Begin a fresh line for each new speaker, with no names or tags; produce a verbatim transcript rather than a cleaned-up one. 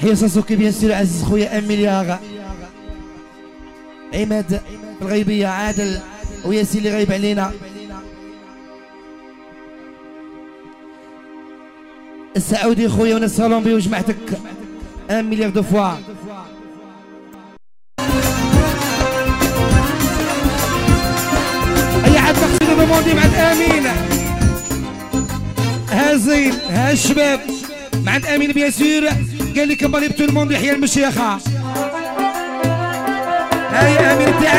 حيا ساسوكي بيان سور عزيز خويا ام مليار، عماد الغيبيه، عادل وياسين اللي غايب علينا، السعودي خويا وناس صالونبي وجماعتك ان مليار دو فوا. اي حد تقصد دوموندي مع امين، ها زين ها الشباب مع امين بيان سور، قال لك بالي تو الموند يحيى المشيخه. هاي امين تاعك